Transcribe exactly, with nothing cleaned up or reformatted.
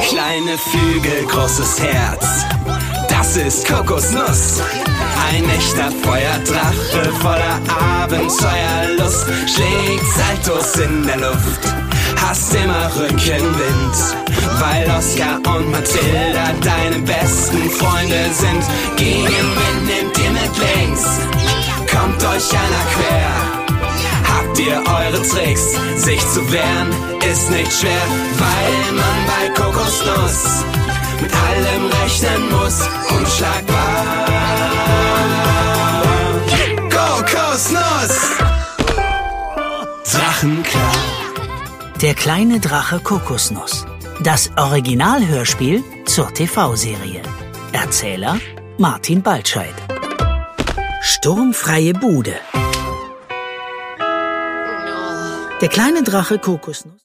Kleine Flügel, großes Herz, das ist Kokosnuss. Ein echter Feuerdrache voller Abenteuerlust, schlägt Saltos in der Luft, hast immer Rückenwind, weil Oskar und Mathilda deine besten Freunde sind. Gegenwind nehmt ihr mit links, kommt euch einer quer. Habt ihr eure Tricks, sich zu wehren ist nicht schwer, weil man bei Kokosnuss mit allem rechnen muss. Unschlagbar. Kokosnuss! Drachenklar. Der kleine Drache Kokosnuss. Das Originalhörspiel zur T V-Serie. Erzähler Martin Baltscheid. Sturmfreie Bude. Der kleine Drache Kokosnuss